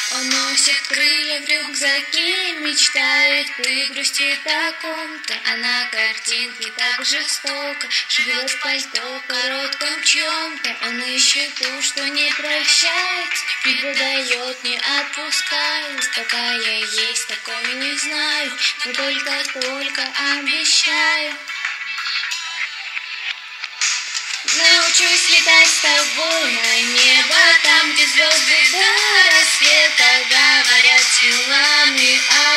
Он носит крылья в рюкзаке, мечтает и грустит о ком-то. А на картинке так жестоко жгет пальто коротком чем-то. Он ищет ту, что не прощает, не предает, не отпускает. Какая есть, такой не знаю, но только обещаю. Научусь летать с тобой на небо, там, где звезды до рассвета говорят телами.